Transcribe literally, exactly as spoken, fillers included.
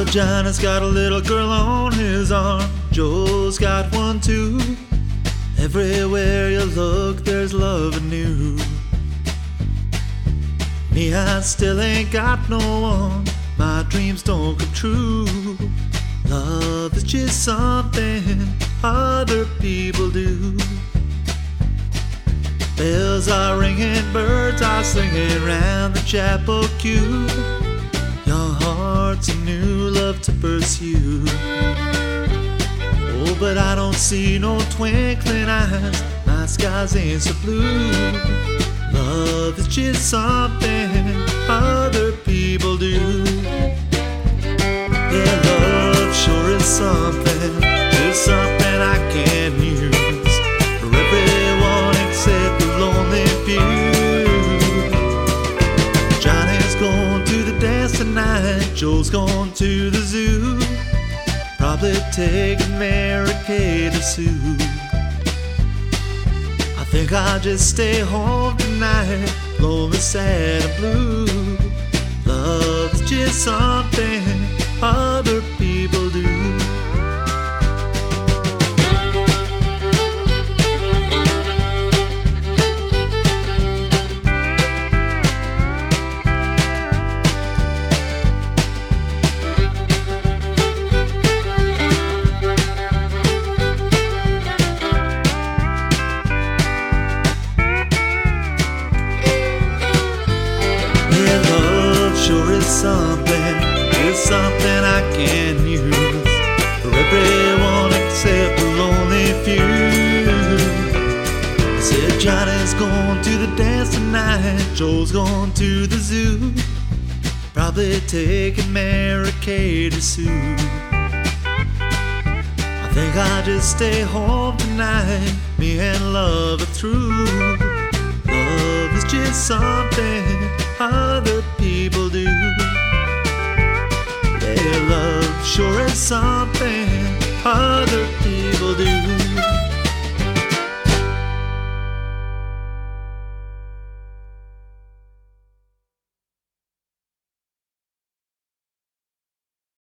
Well, Johnny's got a little girl on his arm, Joe's got one too. Everywhere you look, there's love anew. Me, I still ain't got no one, my dreams don't come true. Love is just something other people do. Bells are ringing, birds are singing round the chapel pew. Your heart's a new love to pursue. Oh, but I don't see no twinkling eyes, my skies ain't so blue. Love is just something other people do. Yeah, love sure is something, just something I can use for everyone except the lonely few. Johnny's going to the dance tonight, Joe's going to the zoo, probably taking Mary Kay to Sue. I think I'll just stay home tonight, lonely, sad and blue. Love's just something other people do. Sure is something, it's something I can use for everyone except the lonely few. I said Johnny's going to the dance tonight, Joe's going to the zoo, probably taking Mary Kay to Sue. I think I'll just stay home tonight, me and love are through. Love is just something other people do. Yeah, love sure is something other people do.